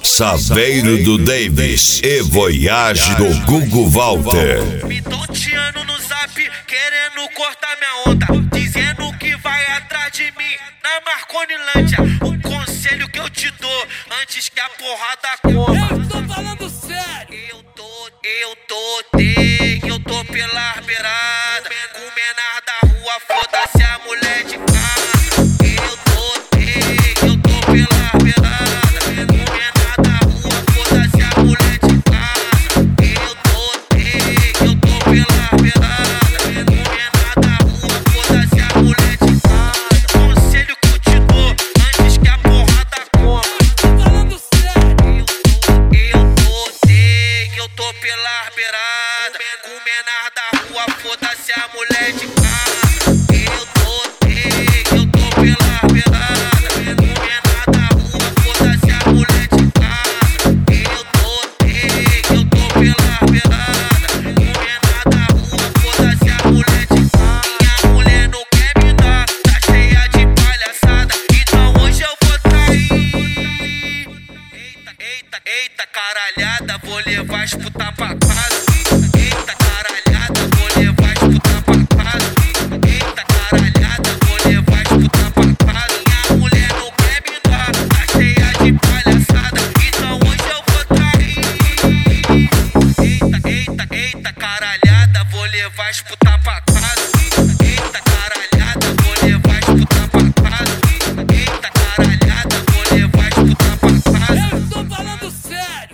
Saveiro do Davis e Voyage do Gugu Walter. Me tonteando no zap, querendo cortar minha onda, dizendo que vai atrás de mim na Marconilândia. O conselho que eu te dou antes que a porrada coma. Eu tô falando sério. Eu tô pela beirada, com menor da rua, foda-se a mulher de casa. Eu tô pela beirada, com menor da rua, foda-se a mulher de casa. Eu tô pela beirada, com menor da rua, foda-se a mulher de casa. Conselho que eu te dou antes que a porrada coma. Tô falando sério. Eu tô pela beirada, com menor da rua, foda-se a mulher de casa. Eu tô pela beirada, com menor da rua, foda-se a mulher de casa. Eu tô pela beirada, com menor da rua, foda-se a mulher de casa. Minha mulher não quer me dar, tá cheia de palhaçada, então hoje eu vou trair. Eita, caralhada, vou levar as puta pra casa. Eita, caralhada, vou levar as puta pra casa. Eita, caralhada, vou levar as puta pra casa. Minha mulher não quer me dar, tá cheia de palhaçada, então hoje eu vou trair. Eita, caralhada, vou levar as puta pra casa. Eita, caralhada, vou levar as puta pra casa. Eita, caralhada, vou levar as puta pra casa. Eu tô falando sério.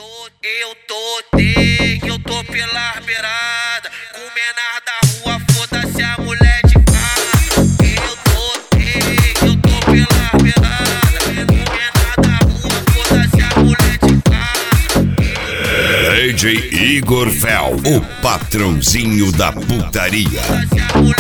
Eu tô pela beirada, com menor da rua, foda-se a mulher de casa. Eu tô pela beirada, com menor da rua, foda-se a mulher de casa. DJ Igor Fel, o patrãozinho da putaria. Foda-se a mulher